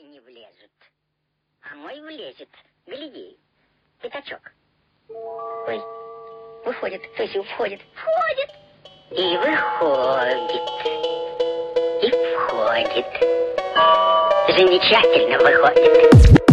не влезут. А мой влезет. Гляди, пятачок. Ой, выходит, то есть входит. Входит. И выходит. И входит. Замечательно выходит.